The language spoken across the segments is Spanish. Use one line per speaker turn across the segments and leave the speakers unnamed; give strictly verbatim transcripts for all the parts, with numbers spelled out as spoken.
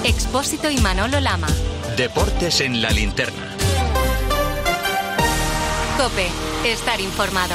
Expósito y Manolo Lama.
Deportes en la linterna.
COPE, estar informado.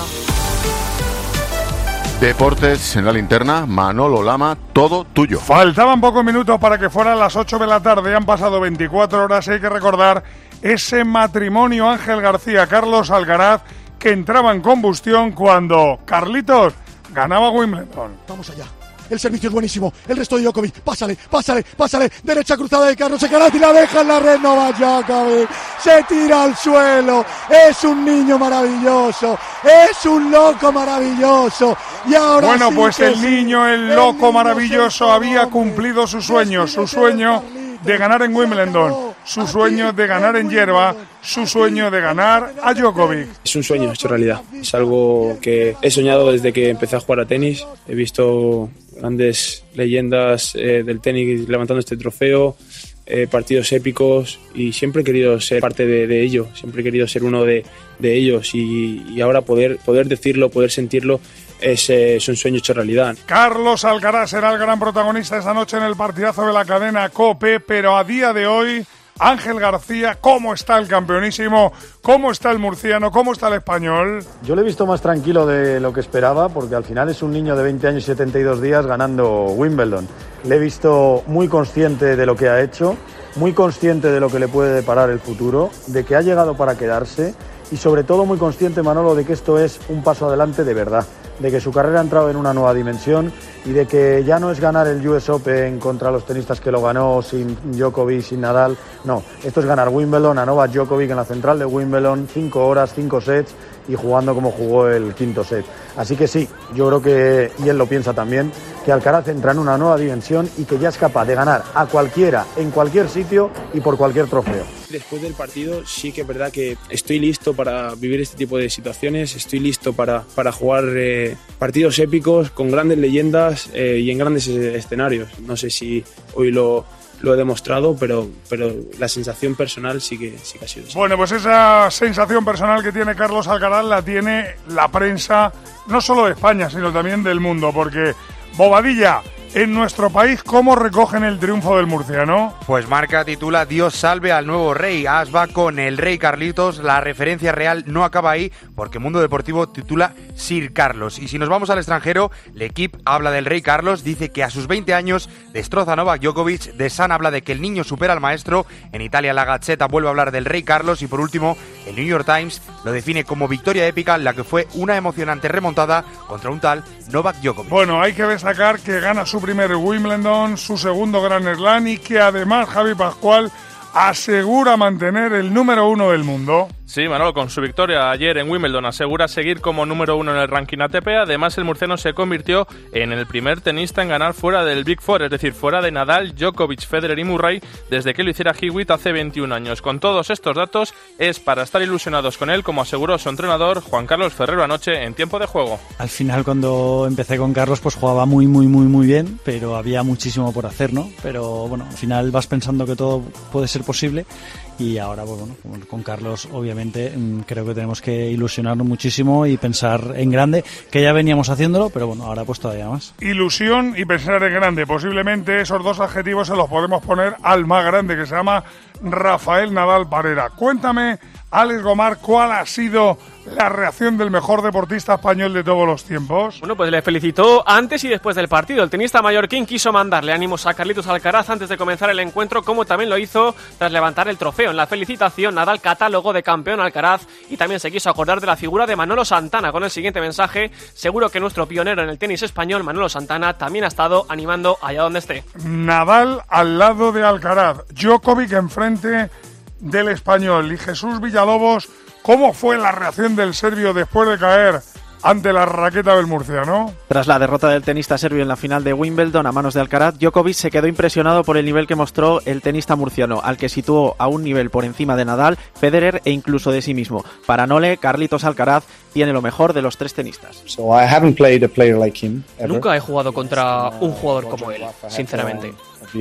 Deportes en la linterna, Manolo Lama, todo tuyo.
Faltaban pocos minutos para que fueran las ocho de la tarde, han pasado veinticuatro horas y hay que recordar ese matrimonio Ángel García-Carlos Alcaraz que entraba en combustión cuando Carlitos ganaba Wimbledon.
Vamos allá. El servicio es buenísimo, el resto de Djokovic, pásale, pásale, pásale, derecha cruzada de Carlos Alcaraz y la deja en la red Novak Djokovic, se tira al suelo, es un niño maravilloso, es un loco maravilloso, y ahora
Bueno,
sí
pues
que
el
sí,
niño, el
el
loco
niño
maravilloso,
se
había
hombre,
cumplido su sueño, su sueño de ganar en Wimbledon, su sueño de ganar en hierba, su sueño de ganar a Djokovic.
Es un sueño hecho realidad, es algo que he soñado desde que empecé a jugar a tenis, he visto grandes leyendas eh, del tenis levantando este trofeo, eh, partidos épicos y siempre he querido ser parte de, de ello, siempre he querido ser uno de, de ellos y, y ahora poder, poder decirlo, poder sentirlo es, eh, es un sueño hecho realidad.
Carlos Alcaraz será el gran protagonista esta noche en el partidazo de la cadena COPE, pero a día de hoy, Ángel García, ¿cómo está el campeonísimo? ¿Cómo está el murciano? ¿Cómo está el español?
Yo lo he visto más tranquilo de lo que esperaba, porque al final es un niño de veinte años y setenta y dos días ganando Wimbledon. Le he visto muy consciente de lo que ha hecho, muy consciente de lo que le puede deparar el futuro, de que ha llegado para quedarse y sobre todo muy consciente, Manolo, de que esto es un paso adelante de verdad, de que su carrera ha entrado en una nueva dimensión y de que ya no es ganar el U S Open contra los tenistas que lo ganó sin Djokovic, sin Nadal, no, esto es ganar Wimbledon a Novak Djokovic en la central de Wimbledon, cinco horas, cinco sets y jugando como jugó el quinto set. Así que sí, yo creo que, y él lo piensa también, que Alcaraz entra en una nueva dimensión y que ya es capaz de ganar a cualquiera, en cualquier sitio y por cualquier trofeo.
Después del partido sí que es verdad que estoy listo para vivir este tipo de situaciones, estoy listo para, para jugar eh, partidos épicos con grandes leyendas eh, y en grandes escenarios. No sé si hoy lo... lo he demostrado, pero, pero la sensación personal sí que, sí que ha sido así.
Bueno, pues esa sensación personal que tiene Carlos Alcaraz la tiene la prensa, no solo de España, sino también del mundo, porque, Bobadilla, en nuestro país, ¿cómo recogen el triunfo del murciano?
Pues Marca titula Dios salve al nuevo rey. As va con el rey Carlitos. La referencia real no acaba ahí porque Mundo Deportivo titula Sir Carlos. Y si nos vamos al extranjero, L'Equipe habla del rey Carlos, dice que a sus veinte años destroza a Novak Djokovic. The Sun habla de que el niño supera al maestro. En Italia la Gazzetta vuelve a hablar del rey Carlos. Y por último, el New York Times lo define como victoria épica, la que fue una emocionante remontada contra un tal Novak Djokovic.
Bueno, hay que destacar que gana su primer Wimbledon, su segundo Grand Slam y que además Javi Pascual asegura mantener el número uno del mundo.
Sí, Manolo, con su victoria ayer en Wimbledon asegura seguir como número uno en el ranking A T P. Además, el murciano se convirtió en el primer tenista en ganar fuera del Big Four, es decir, fuera de Nadal, Djokovic, Federer y Murray, desde que lo hiciera Hewitt hace veintiún años. Con todos estos datos, es para estar ilusionados con él, como aseguró su entrenador, Juan Carlos Ferrero, anoche en tiempo de juego.
Al final, cuando empecé con Carlos, pues jugaba muy, muy, muy, muy bien, pero había muchísimo por hacer, ¿no? Pero bueno, al final vas pensando que todo puede ser posible. Y ahora, pues bueno, con Carlos obviamente creo que tenemos que ilusionarnos muchísimo y pensar en grande, que ya veníamos haciéndolo, pero bueno, ahora pues todavía más.
Ilusión y pensar en grande, posiblemente esos dos adjetivos se los podemos poner al más grande, que se llama Rafael Nadal Parera. Cuéntame, Alex Gomar, ¿cuál ha sido la reacción del mejor deportista español de todos los tiempos?
Bueno, pues le felicitó antes y después del partido. El tenista mallorquín quiso mandarle ánimos a Carlitos Alcaraz antes de comenzar el encuentro, como también lo hizo tras levantar el trofeo. En la felicitación, Nadal catálogo de campeón Alcaraz y también se quiso acordar de la figura de Manolo Santana con el siguiente mensaje: seguro que nuestro pionero en el tenis español, Manolo Santana, también ha estado animando allá donde esté.
Nadal al lado de Alcaraz, Djokovic enfrente del español. Y Jesús Villalobos, ¿cómo fue la reacción del serbio después de caer ante la raqueta del murciano?
Tras la derrota del tenista serbio en la final de Wimbledon a manos de Alcaraz, Djokovic se quedó impresionado por el nivel que mostró el tenista murciano, al que situó a un nivel por encima de Nadal, Federer e incluso de sí mismo. Para Nole, Carlitos Alcaraz tiene lo mejor de los tres tenistas.
So I haven't played a player like him ever.
Nunca he jugado contra un jugador como él, sinceramente.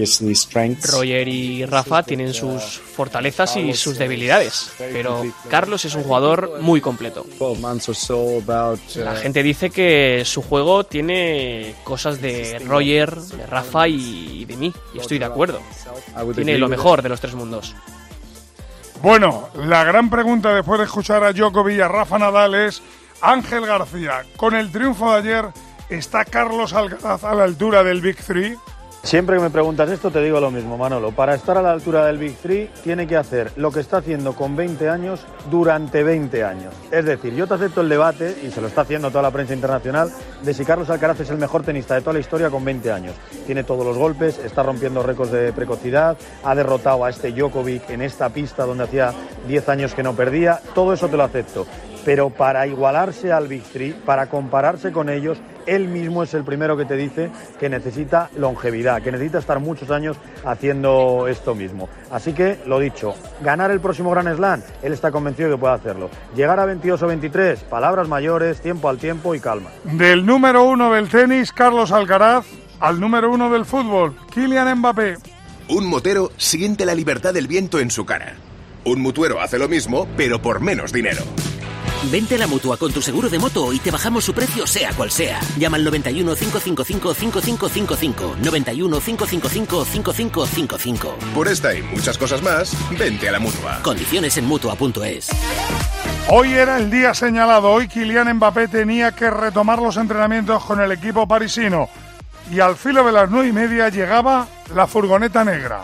Roger y Rafa tienen sus fortalezas y sus debilidades, pero Carlos es un jugador muy completo. La gente dice que su juego tiene cosas de Roger, de Rafa y de mí, y estoy de acuerdo. Tiene lo mejor de los tres mundos.
Bueno, la gran pregunta después de escuchar a Djokovic y a Rafa Nadal es: Ángel García, con el triunfo de ayer, ¿está Carlos Alcaraz a la altura del Big Three?
Siempre que me preguntas esto te digo lo mismo, Manolo. Para estar a la altura del Big Three tiene que hacer lo que está haciendo con veinte años durante veinte años. Es decir, yo te acepto el debate, y se lo está haciendo toda la prensa internacional, de si Carlos Alcaraz es el mejor tenista de toda la historia con veinte años. Tiene todos los golpes, está rompiendo récords de precocidad, ha derrotado a este Djokovic en esta pista donde hacía diez años que no perdía. Todo eso te lo acepto. Pero para igualarse al Big Three, para compararse con ellos, él mismo es el primero que te dice que necesita longevidad, que necesita estar muchos años haciendo esto mismo. Así que, lo dicho, ganar el próximo Grand Slam, él está convencido de que puede hacerlo. Llegar a veintidós o veintitrés, palabras mayores, tiempo al tiempo y calma.
Del número uno del tenis, Carlos Alcaraz, al número uno del fútbol, Kylian Mbappé.
Un motero siente la libertad del viento en su cara. Un mutuero hace lo mismo, pero por menos dinero.
Vente a la Mutua con tu seguro de moto y te bajamos su precio sea cual sea. Llama al noventa y uno, cinco cinco cinco, cinco cinco cinco cinco. noventa y uno, cinco cinco cinco, cinco cinco cinco cinco.
Por esta y muchas cosas más, vente a la Mutua.
Condiciones en Mutua punto es.
Hoy era el día señalado. Hoy Kylian Mbappé tenía que retomar los entrenamientos con el equipo parisino. Y al filo de las nueve y media llegaba la furgoneta negra.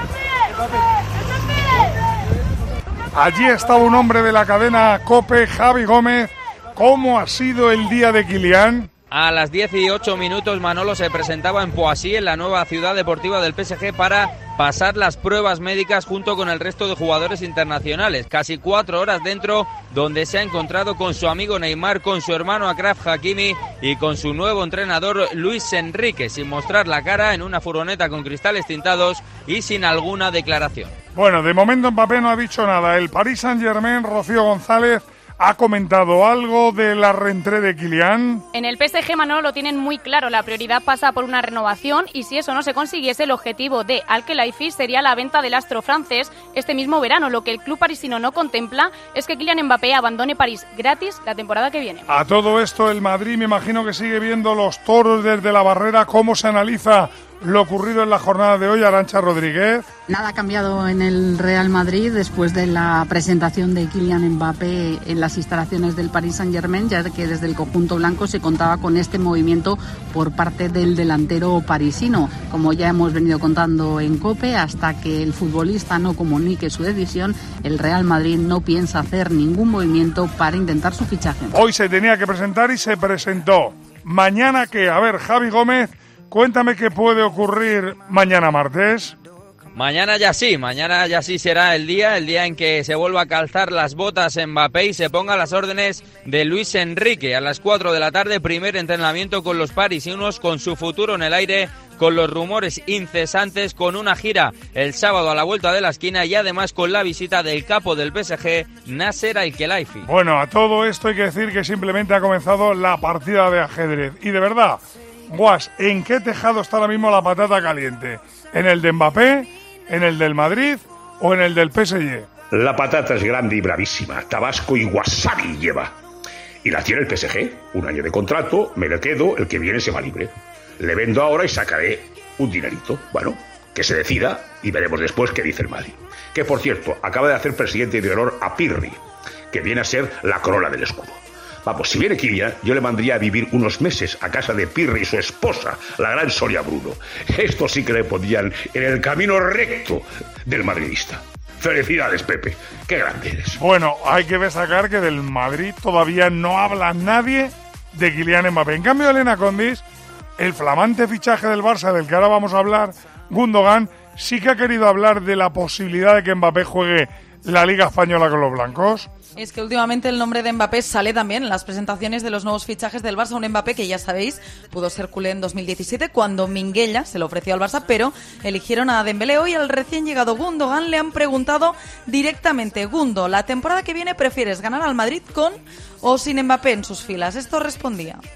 Allí estaba un hombre de la cadena COPE, Javi Gómez. ¿Cómo ha sido el día de Kylian?
A las diez y ocho minutos Manolo se presentaba en Poissy, en la nueva ciudad deportiva del P S G, para pasar las pruebas médicas junto con el resto de jugadores internacionales. Casi cuatro horas dentro, donde se ha encontrado con su amigo Neymar, con su hermano Achraf Hakimi y con su nuevo entrenador Luis Enrique, sin mostrar la cara, en una furgoneta con cristales tintados y sin alguna declaración.
Bueno, de momento Mbappé no ha dicho nada. El Paris Saint-Germain, Rocío González, ¿ha comentado algo de la reentrée de Kylian?
En el P S G, Manolo, lo tienen muy claro. La prioridad pasa por una renovación y si eso no se consiguiese, el objetivo de Al-Khelaifi sería la venta del astro francés este mismo verano. Lo que el club parisino no contempla es que Kylian Mbappé abandone París gratis la temporada que viene.
A todo esto, el Madrid me imagino que sigue viendo los toros desde la barrera. ¿Cómo se analiza lo ocurrido en la jornada de hoy, Arantxa Rodríguez?
Nada ha cambiado en el Real Madrid después de la presentación de Kylian Mbappé en las instalaciones del Paris Saint-Germain, ya que desde el conjunto blanco se contaba con este movimiento por parte del delantero parisino. Como ya hemos venido contando en COPE, hasta que el futbolista no comunique su decisión, el Real Madrid no piensa hacer ningún movimiento para intentar su fichaje.
Hoy se tenía que presentar y se presentó. ¿Mañana qué? A ver, Javi Gómez, cuéntame qué puede ocurrir mañana martes.
Mañana ya sí, mañana ya sí será el día, el día en que se vuelva a calzar las botas Mbappé y se ponga a las órdenes de Luis Enrique. A las cuatro de la tarde, primer entrenamiento con los parisinos, con su futuro en el aire, con los rumores incesantes, con una gira el sábado a la vuelta de la esquina y además con la visita del capo del P S G, Nasser Al-Khelaifi.
Bueno, a todo esto hay que decir que simplemente ha comenzado la partida de ajedrez. Y de verdad, Guas, ¿en qué tejado está ahora mismo la patata caliente? ¿En el de Mbappé, en el del Madrid o en el del P S G?
La patata es grande y bravísima, tabasco y wasabi lleva. Y la tiene el P S G, un año de contrato, me lo quedo, el que viene se va libre. Le vendo ahora y sacaré un dinerito. Bueno, que se decida y veremos después qué dice el Madrid. Que, por cierto, acaba de hacer presidente de honor a Pirri, que viene a ser la corona del escudo. Vamos, si viene Kylian, yo le mandaría a vivir unos meses a casa de Pirri y su esposa, la gran Sonia Bruno. Esto sí que le pondrían en el camino recto del madridista. Felicidades, Pepe. Qué grande eres.
Bueno, hay que destacar que del Madrid todavía no habla nadie de Kylian Mbappé. En cambio, Elena Condis, el flamante fichaje del Barça del que ahora vamos a hablar, Gundogan, sí que ha querido hablar de la posibilidad de que Mbappé juegue la Liga Española con los blancos.
Es que últimamente el nombre de Mbappé sale también en las presentaciones de los nuevos fichajes del Barça. Un Mbappé que, ya sabéis, pudo ser culé en dos mil diecisiete cuando Minguella se lo ofreció al Barça, pero eligieron a Dembélé. Hoy al recién llegado Gundogan le han preguntado directamente: Gundo, ¿la temporada que viene prefieres ganar al Madrid con o sin Mbappé en sus filas? Esto respondía: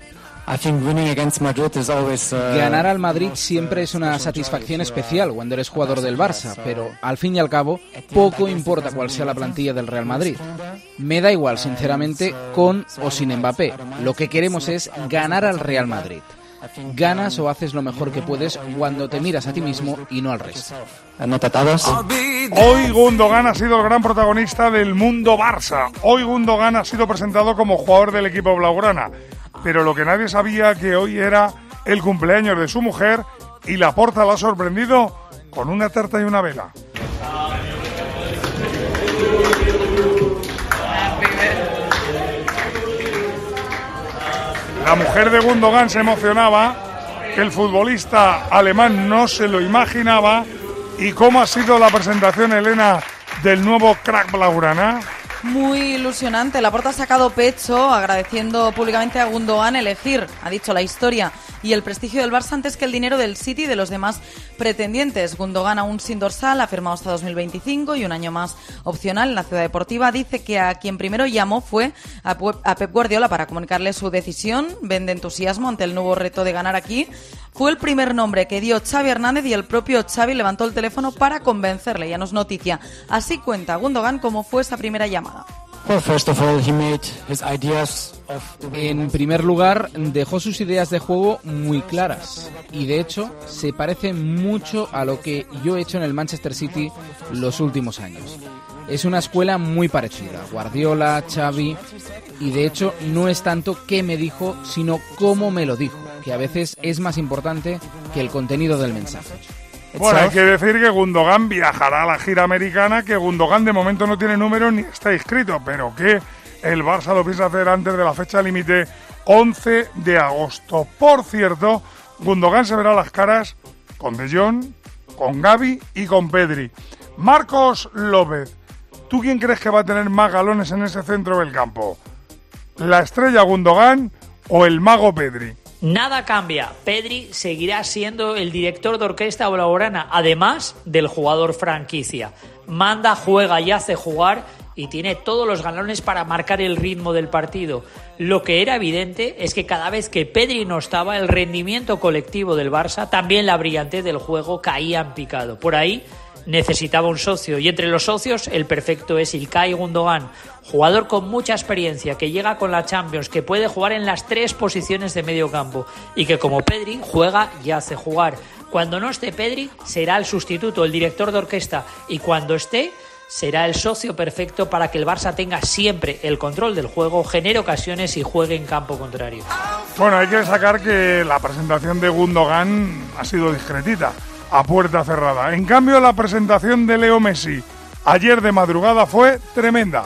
Ganar al Madrid siempre es una satisfacción especial cuando eres jugador del Barça, pero al fin y al cabo poco importa cuál sea la plantilla del Real Madrid. Me da igual, sinceramente, con o sin Mbappé. Lo que queremos es ganar al Real Madrid. Ganas o haces lo mejor que puedes cuando te miras a ti mismo y no al resto.
Hoy Gundogan ha sido el gran protagonista del mundo Barça. Hoy Gundogan ha sido presentado como jugador del equipo blaugrana. Pero lo que nadie sabía que hoy era el cumpleaños de su mujer y Laporta la ha sorprendido con una tarta y una vela. La mujer de Gundogan se emocionaba, que el futbolista alemán no se lo imaginaba. ¿Y cómo ha sido la presentación, Elena, del nuevo crack blaugrana?
Muy ilusionante. Laporta ha sacado pecho agradeciendo públicamente a Gundogan elegir, ha dicho, la historia y el prestigio del Barça antes que el dinero del City y de los demás pretendientes. Gundogan, aún sin dorsal, ha firmado hasta dos mil veinticinco y un año más opcional en la Ciudad Deportiva. Dice que a quien primero llamó fue a Pep Guardiola para comunicarle su decisión. Vende entusiasmo ante el nuevo reto de ganar aquí. Fue el primer nombre que dio Xavi Hernández y el propio Xavi levantó el teléfono para convencerle. Ya no es noticia. Así cuenta Gundogan cómo fue esa primera llamada.
En primer lugar, dejó sus ideas de juego muy claras y de hecho se parece mucho a lo que yo he hecho en el Manchester City los últimos años. Es una escuela muy parecida, Guardiola, Xavi, y de hecho no es tanto qué me dijo, sino cómo me lo dijo, que a veces es más importante que el contenido del mensaje.
Bueno, hay que decir que Gundogan viajará a la gira americana, que Gundogan de momento no tiene número ni está inscrito, pero que el Barça lo piensa hacer antes de la fecha límite once de agosto. Por cierto, Gundogan se verá las caras con De Jong, con Gavi y con Pedri. Marcos López, ¿tú quién crees que va a tener más galones en ese centro del campo? ¿La estrella Gundogan o el mago Pedri?
Nada cambia. Pedri seguirá siendo el director de orquesta blaugrana, además del jugador franquicia. Manda, juega y hace jugar y tiene todos los galones para marcar el ritmo del partido. Lo que era evidente es que cada vez que Pedri no estaba, el rendimiento colectivo del Barça, también la brillantez del juego, caía en picado. Por ahí necesitaba un socio y entre los socios el perfecto es Ilkay Gundogan, jugador con mucha experiencia que llega con la Champions, que puede jugar en las tres posiciones de medio campo y que como Pedri juega y hace jugar. Cuando no esté Pedri será el sustituto, el director de orquesta, y cuando esté será el socio perfecto para que el Barça tenga siempre el control del juego, genere ocasiones y juegue en campo contrario.
Bueno, hay que destacar que la presentación de Gundogan ha sido discretita, a puerta cerrada. En cambio, la presentación de Leo Messi ayer de madrugada fue tremenda.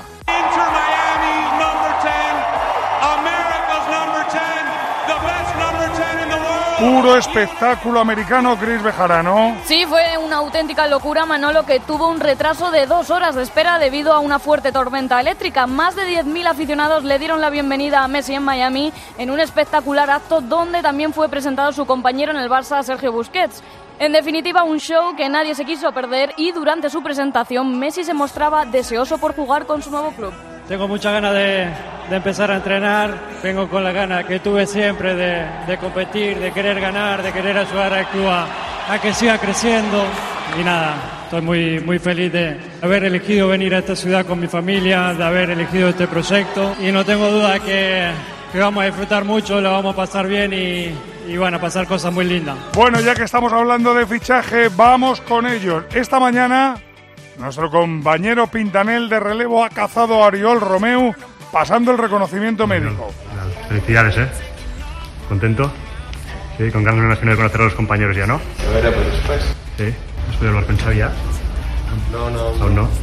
Puro espectáculo americano, Cris Bejarano.
Sí, fue una auténtica locura, Manolo, que tuvo un retraso de dos horas de espera debido a una fuerte tormenta eléctrica. Más de diez mil aficionados le dieron la bienvenida a Messi en Miami en un espectacular acto donde también fue presentado su compañero en el Barça, Sergio Busquets. En definitiva, un show que nadie se quiso perder y durante su presentación Messi se mostraba deseoso por jugar con su nuevo club.
Tengo muchas ganas de, de empezar a entrenar, vengo con la gana que tuve siempre de, de competir, de querer ganar, de querer ayudar al club a, a que siga creciendo y nada, estoy muy, muy feliz de haber elegido venir a esta ciudad con mi familia, de haber elegido este proyecto y no tengo duda que, que vamos a disfrutar mucho, lo vamos a pasar bien y, y bueno, a pasar cosas muy lindas.
Bueno, ya que estamos hablando de fichaje, vamos con ellos. Esta mañana nuestro compañero Pintanel de relevo ha cazado a Oriol Romeu pasando el reconocimiento médico.
Felicidades, ¿eh? ¿Contento? Sí, con ganas me imagino de conocer a los compañeros ya, ¿no?
Lo veremos después.
Sí, ¿has podido hablar con Xavi ya?
No, no.
Aún no.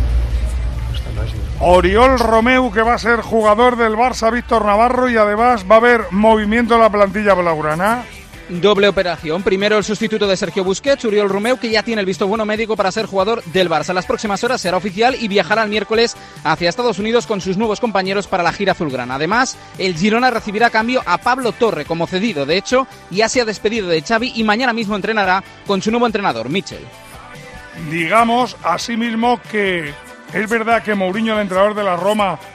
Oriol Romeu, que va a ser jugador del Barça, Víctor Navarro, y además va a haber movimiento en la plantilla blaugrana.
Doble operación. Primero el sustituto de Sergio Busquets, Oriol Romeu, que ya tiene el visto bueno médico para ser jugador del Barça. En las próximas horas será oficial y viajará el miércoles hacia Estados Unidos con sus nuevos compañeros para la gira azulgrana. Además, el Girona recibirá a cambio a Pablo Torre como cedido. De hecho, ya se ha despedido de Xavi y mañana mismo entrenará con su nuevo entrenador, Michel.
Digamos asimismo que es verdad que Mourinho, el entrenador de la Roma,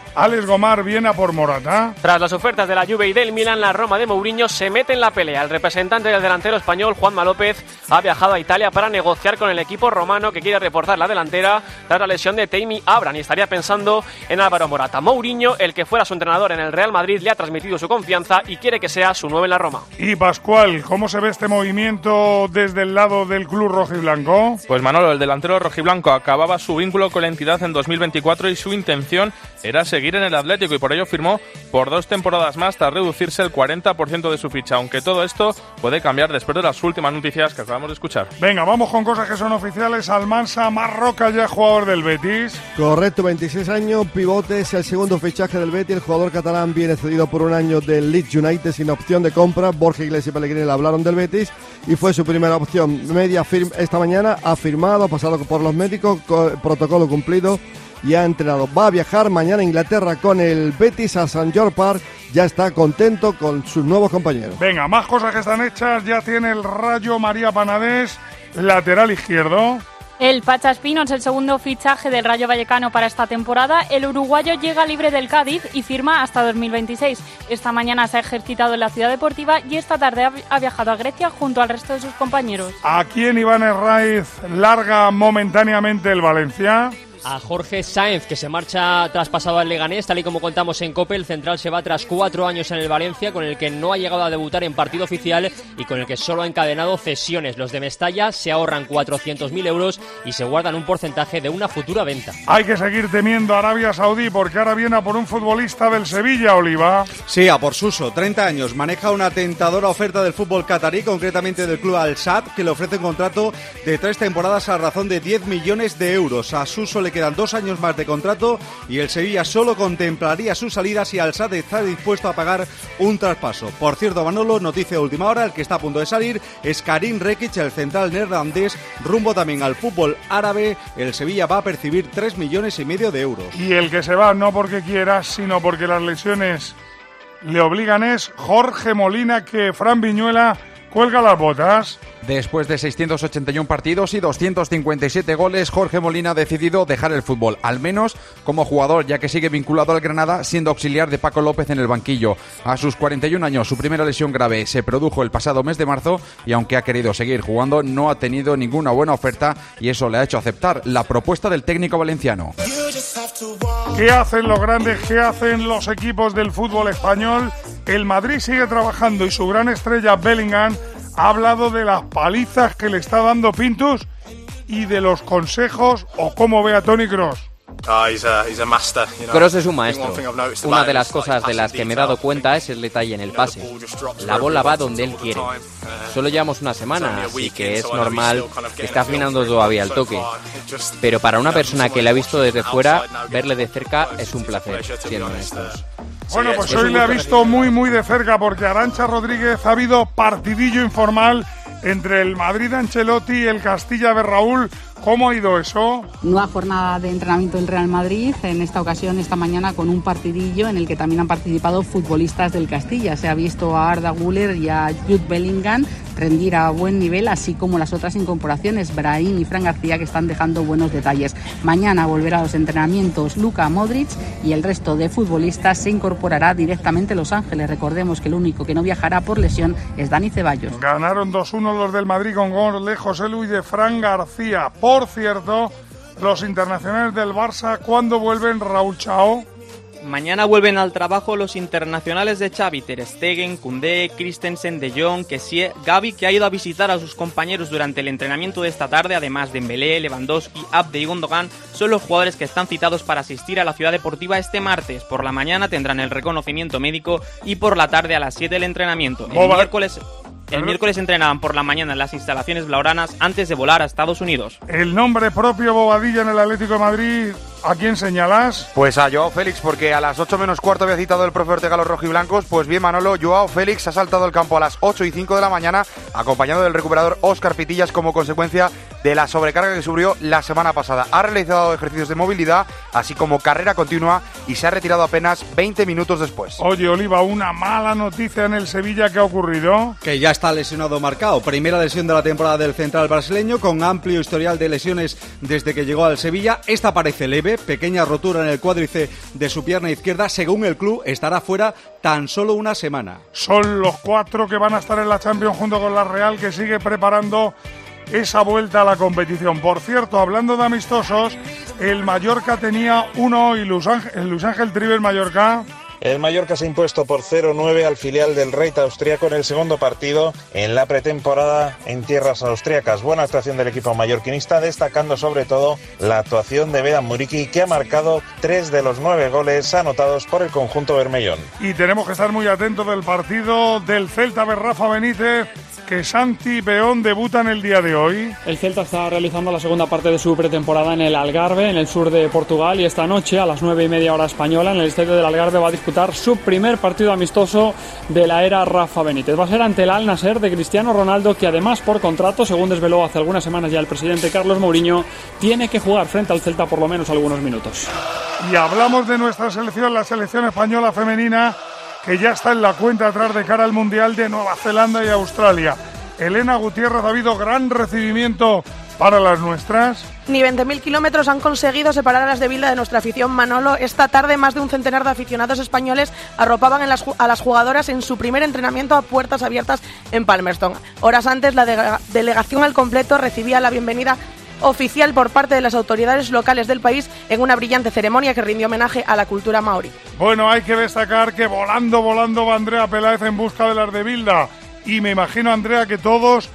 Alex Gomar viene a por Morata.
Tras las ofertas de la Juve y del Milan, la Roma de Mourinho se mete en la pelea. El representante del delantero español, Juanma López, ha viajado a Italia para negociar con el equipo romano que quiere reforzar la delantera tras la lesión de Tammy Abraham y estaría pensando en Álvaro Morata. Mourinho, el que fuera su entrenador en el Real Madrid, le ha transmitido su confianza y quiere que sea su nueve en la Roma.
Y Pascual, ¿cómo se ve este movimiento desde el lado del club rojiblanco?
Pues Manolo, el delantero rojiblanco acababa su vínculo con la entidad en dos mil veinticuatro y su intención era seguir en el Atlético y por ello firmó por dos temporadas más tras reducirse el cuarenta por ciento de su ficha, aunque todo esto puede cambiar después de las últimas noticias que acabamos de escuchar.
Venga, vamos con cosas que son oficiales. Almansa Marroca, ya jugador del Betis.
Correcto, veintiséis años, pivote, es el segundo fichaje del Betis. El jugador catalán viene cedido por un año del Leeds United sin opción de compra. Borja Iglesias y Pellegrini le hablaron del Betis y fue su primera opción. Media firm esta mañana, ha firmado, ha pasado por los médicos, protocolo cumplido y ha entrenado. Va a viajar mañana a Inglaterra con el Betis a Saint George Park. Ya está contento con sus nuevos compañeros.
Venga, más cosas que están hechas. Ya tiene el Rayo María Panadés, lateral izquierdo.
El Pacha Espino es el segundo fichaje del Rayo Vallecano para esta temporada. El uruguayo llega libre del Cádiz y firma hasta dos mil veintiséis. Esta mañana se ha ejercitado en la Ciudad Deportiva y esta tarde ha viajado a Grecia junto al resto de sus compañeros.
¿A quién Iván Herraiz larga momentáneamente el Valencia?
A Jorge Sáenz, que se marcha traspasado al Leganés, tal y como contamos en COPE. El central se va tras cuatro años en el Valencia, con el que no ha llegado a debutar en partido oficial y con el que solo ha encadenado cesiones. Los de Mestalla se ahorran cuatrocientos mil euros y se guardan un porcentaje de una futura venta.
Hay que seguir temiendo a Arabia Saudí porque ahora viene a por un futbolista del Sevilla, Oliva.
Sí, a por Suso, treinta años, maneja una tentadora oferta del fútbol catarí, concretamente del club Al-Sadd, que le ofrece un contrato de tres temporadas a razón de diez millones de euros. A Suso le quedan dos años más de contrato y el Sevilla solo contemplaría su salida si Al-Sadd está dispuesto a pagar un traspaso. Por cierto, Manolo, noticia de última hora, el que está a punto de salir es Karim Rekic, el central neerlandés, rumbo también al fútbol árabe. El Sevilla va a percibir tres millones y medio de euros.
Y el que se va no porque quiera, sino porque las lesiones le obligan es Jorge Molina, que Fran Viñuela cuelga las botas.
Después de seiscientos ochenta y uno partidos y doscientos cincuenta y siete goles, Jorge Molina ha decidido dejar el fútbol, al menos como jugador, ya que sigue vinculado al Granada, siendo auxiliar de Paco López en el banquillo. A sus cuarenta y un años, su primera lesión grave se produjo el pasado mes de marzo y aunque ha querido seguir jugando, no ha tenido ninguna buena oferta y eso le ha hecho aceptar la propuesta del técnico valenciano.
¿Qué hacen los grandes? ¿Qué hacen los equipos del fútbol español? El Madrid sigue trabajando y su gran estrella Bellingham ha hablado de las palizas que le está dando Pintus y de los consejos o cómo ve a Toni Kroos.
Kroos es un maestro. Una de las cosas de las que me he dado cuenta es el detalle en el pase. La bola va donde él quiere. Solo llevamos una semana, así que es normal que esté afinando todavía el toque. Pero para una persona que le ha visto desde fuera, verle de cerca es un placer, siendo honestos.
Bueno, pues hoy le ha visto muy, muy de cerca porque Arantxa Rodríguez ha habido partidillo informal entre el Madrid de Ancelotti y el Castilla de Raúl. ¿Cómo ha ido eso?
Nueva jornada de entrenamiento del Real Madrid, en esta ocasión, esta mañana, con un partidillo en el que también han participado futbolistas del Castilla. Se ha visto a Arda Güler y a Jude Bellingham rendir a buen nivel, así como las otras incorporaciones, Brahim y Fran García, que están dejando buenos detalles. Mañana volverá a los entrenamientos Luka Modric y el resto de futbolistas se incorporará directamente a Los Ángeles. Recordemos que el único que no viajará por lesión es Dani Ceballos.
Ganaron dos uno los del Madrid con gol de José Luis de Fran García. Por cierto, los internacionales del Barça, ¿cuándo vuelven, Raúl Chao?
Mañana vuelven al trabajo los internacionales de Xavi, Ter Stegen, Koundé, Christensen, De Jong, Kessie, Gavi, que ha ido a visitar a sus compañeros durante el entrenamiento de esta tarde. Además, Dembélé, Lewandowski, Abde y Gundogan son los jugadores que están citados para asistir a la Ciudad Deportiva este martes. Por la mañana tendrán el reconocimiento médico y por la tarde a las siete el entrenamiento. El
Boba.
miércoles... El miércoles entrenaban por la mañana en las instalaciones blaugranas antes de volar a Estados Unidos.
El nombre propio Bobadilla en el Atlético de Madrid, ¿a quién señalas?
Pues a Joao Félix, porque a las ocho menos cuarto había citado el profe Ortega a los rojiblancos. Pues bien, Manolo, Joao Félix ha saltado al campo a las ocho y cinco de la mañana, acompañado del recuperador Óscar Pitillas como consecuencia de la sobrecarga que sufrió la semana pasada. Ha realizado ejercicios de movilidad, así como carrera continua, y se ha retirado apenas veinte minutos después.
Oye, Oliva, una mala noticia en el Sevilla. ¿Qué ha ocurrido?
Que ya está lesionado Marcao. Primera lesión de la temporada del central brasileño, con amplio historial de lesiones desde que llegó al Sevilla. Esta parece leve, pequeña rotura en el cuádriceps de su pierna izquierda. Según el club, estará fuera tan solo una semana.
Son los cuatro que van a estar en la Champions junto con la Real, que sigue preparando esa vuelta a la competición. Por cierto, hablando de amistosos, el Mallorca tenía uno y Luis Ángel, Luis Ángel Trives Mallorca.
El Mallorca se ha impuesto por cero nueve al filial del Rey austriaco en el segundo partido en la pretemporada en tierras austriacas. Buena actuación del equipo mallorquinista, destacando sobre todo la actuación de Vedan Muriqui, que ha marcado tres de los nueve goles anotados por el conjunto bermellón.
Y tenemos que estar muy atentos del partido del Celta de Rafa Benítez, que Santi Peón debuta en el día de hoy.
El Celta está realizando la segunda parte de su pretemporada en el Algarve, en el sur de Portugal, y esta noche a las nueve y media hora española en el estadio del Algarve va a disputar su primer partido amistoso de la era Rafa Benítez. Va a ser ante el Al Nassr de Cristiano Ronaldo, que además por contrato, según desveló hace algunas semanas ya el presidente Carlos Mourinho, tiene que jugar frente al Celta por lo menos algunos minutos.
Y hablamos de nuestra selección, la selección española femenina, que ya está en la cuenta atrás de cara al Mundial de Nueva Zelanda y Australia. Elena Gutiérrez, ha habido gran recibimiento para las nuestras.
Ni veinte mil kilómetros han conseguido separar a las de Bilda de nuestra afición, Manolo. Esta tarde más de un centenar de aficionados españoles arropaban en las, a las jugadoras en su primer entrenamiento a puertas abiertas en Palmerston. Horas antes, la de, delegación al completo recibía la bienvenida oficial por parte de las autoridades locales del país en una brillante ceremonia que rindió homenaje a la cultura maorí.
Bueno, hay que destacar que volando, volando va Andrea Peláez en busca de las de Bilda. Y me imagino, Andrea, que todos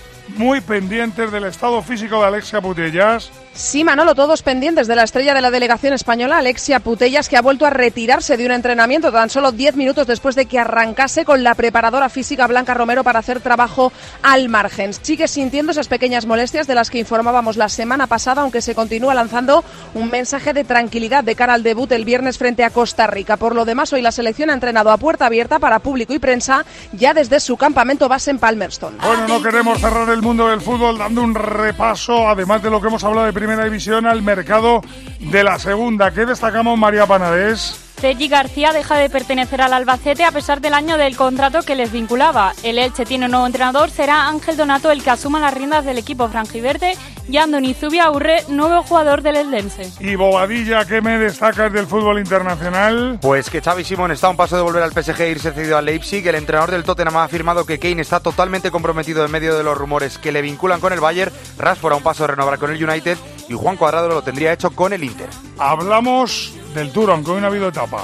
muy pendientes del estado físico de Alexia Putellas.
Sí, Manolo, todos pendientes de la estrella de la delegación española, Alexia Putellas, que ha vuelto a retirarse de un entrenamiento tan solo diez minutos después de que arrancase con la preparadora física Blanca Romero para hacer trabajo al margen. Sigue sintiendo esas pequeñas molestias de las que informábamos la semana pasada, aunque se continúa lanzando un mensaje de tranquilidad de cara al debut el viernes frente a Costa Rica. Por lo demás, hoy la selección ha entrenado a puerta abierta para público y prensa ya desde su campamento base en Palmerston.
Bueno, no queremos cerrar el mundo del fútbol dando un repaso, además de lo que hemos hablado de Primera División, al mercado de la segunda. ¿Qué destacamos, María Panadés?
Sergi García deja de pertenecer al Albacete a pesar del año del contrato que les vinculaba. El Elche tiene un nuevo entrenador, será Ángel Donato el que asuma las riendas del equipo franjiverde, y Andoni Zubiaurre, nuevo jugador del Eldense.
Y Bobadilla, ¿qué me destacas del fútbol internacional?
Pues que Xavi Simón está a un paso de volver al P S G e irse cedido al Leipzig. El entrenador del Tottenham ha afirmado que Kane está totalmente comprometido en medio de los rumores que le vinculan con el Bayern. Rashford a un paso de renovar con el United y Juan Cuadrado lo tendría hecho con el Inter.
Hablamos del Tour, aunque hoy no ha habido etapa.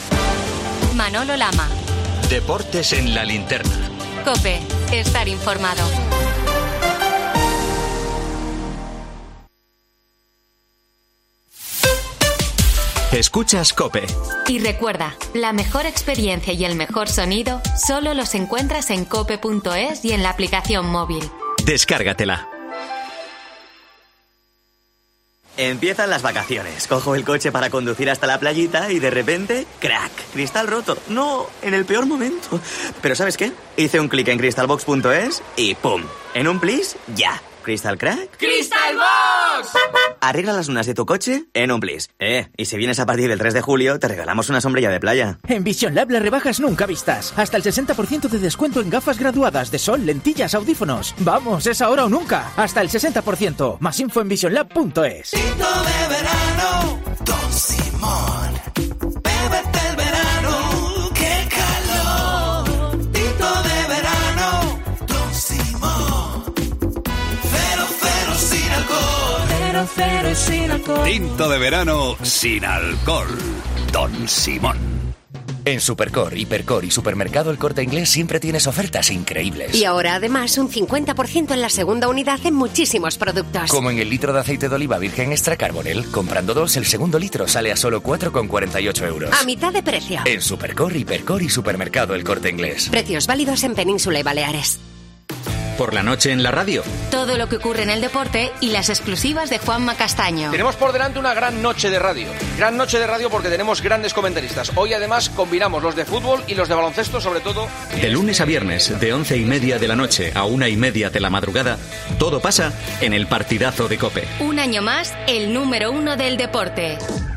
Manolo Lama.
Deportes en la linterna.
COPE. Estar informado.
Escuchas COPE.
Y recuerda, la mejor experiencia y el mejor sonido solo los encuentras en cope punto es y en la aplicación móvil.
Descárgatela.
Empiezan las vacaciones. Cojo el coche para conducir hasta la playita y de repente, ¡crack! Cristal roto. No, en el peor momento. Pero ¿sabes qué? Hice un clic en crystalbox punto es y ¡pum! En un plis, ya. ¿Crystal crack?
¡Crystal Box!
Arregla las lunas de tu coche en un plis. Eh, y si vienes a partir del tres de julio, te regalamos una sombrilla de playa.
En Vision Lab las rebajas nunca vistas. Hasta el sesenta por ciento de descuento en gafas graduadas de sol, lentillas, audífonos. Vamos, es ahora o nunca. Hasta el sesenta por ciento. Más info en vision lab punto es.
Tinto de verano, Don Simón. Bébete el verano, qué calor. Tinto de verano, Don Simón. Cero, cero sin alcohol. Cero, cero y sin alcohol.
Tinto de verano sin alcohol. Don Simón.
En Supercor, Hipercor y Supermercado El Corte Inglés siempre tienes ofertas increíbles.
Y ahora además un cincuenta por ciento en la segunda unidad en muchísimos productos.
Como en el litro de aceite de oliva virgen extra Carbonel. Comprando dos, el segundo litro sale a solo cuatro con cuarenta y ocho euros.
A mitad de precio.
En Supercor, Hipercor y Supermercado El Corte Inglés.
Precios válidos en Península y Baleares.
por la noche en la radio.
Todo lo que ocurre en el deporte y las exclusivas de Juanma Castaño.
Tenemos por delante una gran noche de radio. Gran noche de radio porque tenemos grandes comentaristas. Hoy además combinamos los de fútbol y los de baloncesto, sobre todo.
De lunes a viernes, de once y media de la noche a una y media de la madrugada, todo pasa en el partidazo de COPE.
Un año más, el número uno del deporte.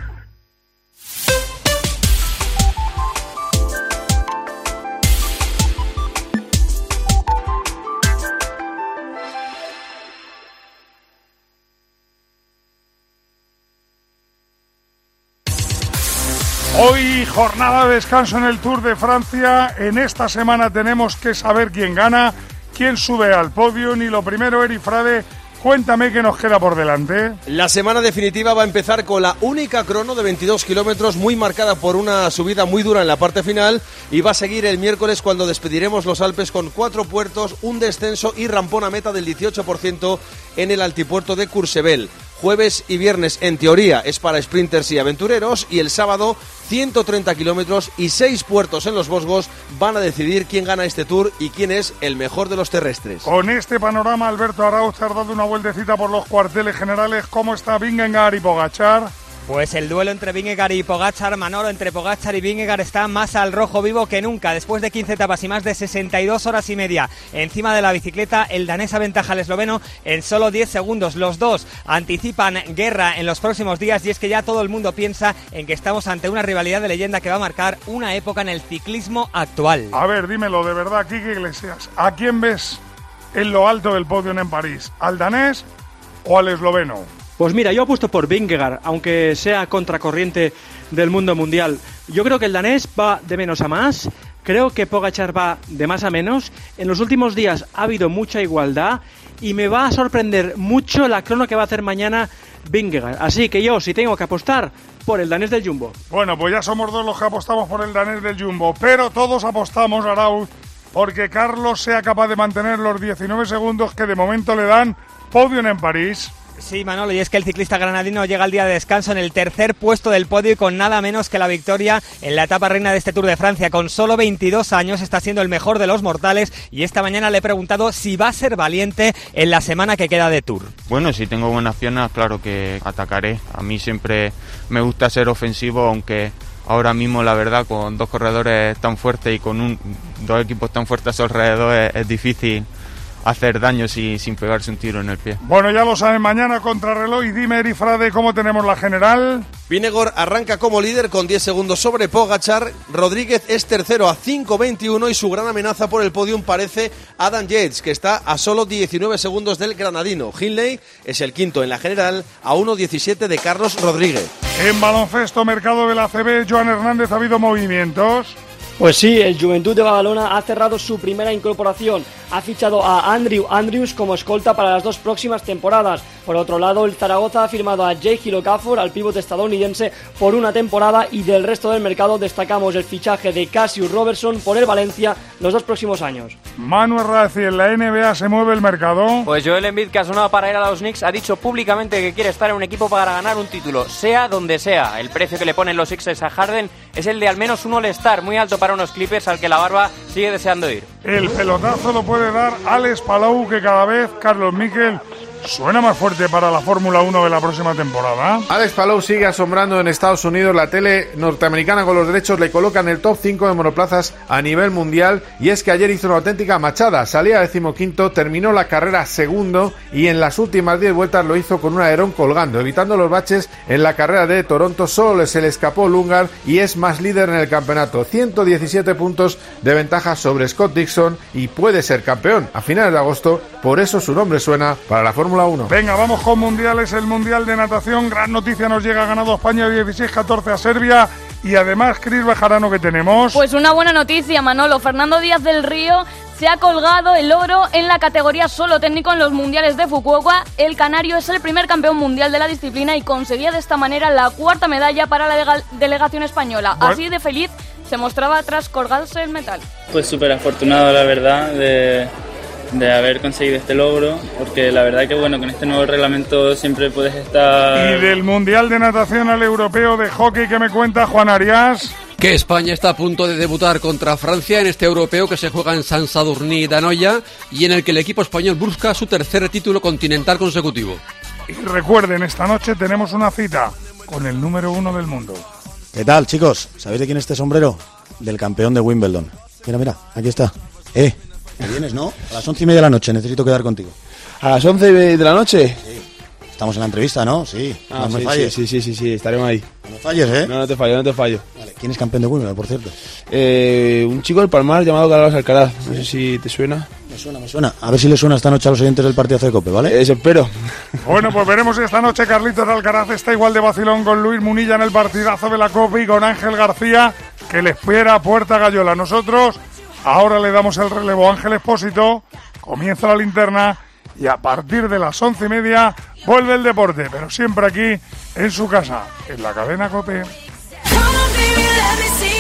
Hoy jornada de descanso en el Tour de Francia. En esta semana tenemos que saber quién gana, quién sube al podio. Y lo primero, Eri Frade, cuéntame qué nos queda por delante.
La semana definitiva va a empezar con la única crono de veintidós kilómetros, muy marcada por una subida muy dura en la parte final, y va a seguir el miércoles cuando despediremos los Alpes con cuatro puertos, un descenso y rampón a meta del dieciocho por ciento en el altipuerto de Courchevel. Jueves y viernes, en teoría, es para sprinters y aventureros, y el sábado ciento treinta kilómetros y seis puertos en los Vosgos van a decidir quién gana este Tour y quién es el mejor de los terrestres.
Con este panorama, Alberto Arauz, te has dado una vueltecita por los cuarteles generales. ¿Cómo está Vingegaard y Pogačar?
Pues el duelo entre Vingegaard y Pogačar, Manolo, entre Pogačar y Vingegaard está más al rojo vivo que nunca. Después de quince etapas y más de sesenta y dos horas y media encima de la bicicleta, el danés aventaja al esloveno en solo diez segundos. Los dos anticipan guerra en los próximos días, y es que ya todo el mundo piensa en que estamos ante una rivalidad de leyenda que va a marcar una época en el ciclismo actual.
A ver, dímelo de verdad, Quique Iglesias, ¿a quién ves en lo alto del podio en París? ¿Al danés o al esloveno?
Pues mira, yo apuesto por Vingegaard, aunque sea contracorriente del mundo mundial. Yo creo que el danés va de menos a más, creo que Pogačar va de más a menos. En los últimos días ha habido mucha igualdad y me va a sorprender mucho la crono que va a hacer mañana Vingegaard. Así que yo, si tengo que apostar, por el danés del Jumbo.
Bueno, pues ya somos dos los que apostamos por el danés del Jumbo, pero todos apostamos, Arauz, porque Carlos sea capaz de mantener los diecinueve segundos que de momento le dan podio en París.
Sí, Manolo, y es que el ciclista granadino llega al día de descanso en el tercer puesto del podio y con nada menos que la victoria en la etapa reina de este Tour de Francia. Con solo veintidós años está siendo el mejor de los mortales, y esta mañana le he preguntado si va a ser valiente en la semana que queda de Tour.
Bueno, si tengo buenas piernas, claro que atacaré. A mí siempre me gusta ser ofensivo, aunque ahora mismo, la verdad, con dos corredores tan fuertes y con un, dos equipos tan fuertes a su alrededor, es, es difícil hacer daño sin, sin pegarse un tiro en el pie.
Bueno, ya lo saben, mañana contrarreloj. Y dime, Eri Frade, ¿cómo tenemos la general?
Vingegaard arranca como líder con diez segundos sobre Pogačar. Rodríguez es tercero a cinco veintiuno, y su gran amenaza por el podium parece Adam Yates, que está a solo diecinueve segundos del granadino. Hindley es el quinto en la general a uno diecisiete de Carlos Rodríguez.
En baloncesto, mercado del A C B, Joan Hernández, ¿ha habido movimientos?
Pues sí, el Juventud de Badalona ha cerrado su primera incorporación. Ha fichado a Andrew Andrews como escolta para las dos próximas temporadas. Por otro lado, el Zaragoza ha firmado a Jake Okafor, al pívot estadounidense, por una temporada, y del resto del mercado destacamos el fichaje de Cassius Robertson por el Valencia los dos próximos años.
Manuel Razzi, en la N B A se mueve el mercado.
Pues Joel Embiid, que ha sonado para ir a los Knicks, ha dicho públicamente que quiere estar en un equipo para ganar un título, sea donde sea. El precio que le ponen los Sixers a Harden es el de al menos un All-Star, muy alto para unos Clippers al que la barba sigue deseando ir.
El pelotazo lo puede dar Alex Palou, que cada vez Carlos Miquel suena más fuerte para la Fórmula uno de la próxima temporada.
Alex Palou sigue asombrando en Estados Unidos. La tele norteamericana con los derechos le coloca en el top cinco de monoplazas a nivel mundial, y es que ayer hizo una auténtica machada. Salía decimoquinto, terminó la carrera segundo, y en las últimas diez vueltas lo hizo con un alerón colgando, evitando los baches en la carrera de Toronto. Solo se le escapó Lundgaard y es más líder en el campeonato. ciento diecisiete puntos de ventaja sobre Scott Dixon, y puede ser campeón a finales de agosto. Por eso su nombre suena para la Fórmula uno.
Venga, vamos con mundiales. El mundial de natación, gran noticia, nos llega, ganado España dieciséis catorce a Serbia. Y además, Cris Bejarano, ¿qué tenemos?
Pues una buena noticia, Manolo. Fernando Díaz del Río se ha colgado el oro en la categoría solo técnico en los mundiales de Fukuoka. El canario es el primer campeón mundial de la disciplina y conseguía de esta manera la cuarta medalla para la delegación española. Bueno. Así de feliz se mostraba tras colgarse el metal.
Pues súper afortunado, la verdad, de... de haber conseguido este logro, porque la verdad que bueno, con este nuevo reglamento siempre puedes estar...
Y del Mundial de Natación al Europeo de Hockey, ¿qué me cuenta Juan Arias?
Que
que España está a punto de debutar contra Francia en este europeo que se juega en Sant Sadurní d'Anoia y en el que el equipo español busca su tercer título continental consecutivo.
Y recuerden, esta noche tenemos una cita con el número uno del mundo.
¿Qué tal, chicos? ¿Sabéis de quién es este sombrero? Del campeón de Wimbledon. Mira, mira, aquí está. Eh, ¿me vienes, no? A las once y media de la noche, necesito quedar contigo.
¿A las once de la noche?
Sí. Estamos en la entrevista, ¿no? Sí.
Ah,
no
sí,
me falles.
Sí, sí, sí, sí, estaremos ahí.
No me falles, ¿eh?
No, no te fallo, no te fallo.
Vale, ¿quién es campeón de Wimbledon, por cierto?
Eh, un chico del Palmar llamado Carlos Alcaraz. No sé si te suena.
Me suena, me suena. A ver si le suena esta noche a los oyentes del partidazo de COPE, ¿vale?
Eso espero.
Bueno, pues veremos si esta noche Carlitos Alcaraz está igual de vacilón con Luis Munilla en el partidazo de la COPE y con Ángel García, que le espera a Puerta Gallola. Nosotros ahora le damos el relevo a Ángel Expósito, comienza la linterna y a partir de las once y media vuelve el deporte, pero siempre aquí en su casa, en la cadena COPE.
Come on, baby, let me see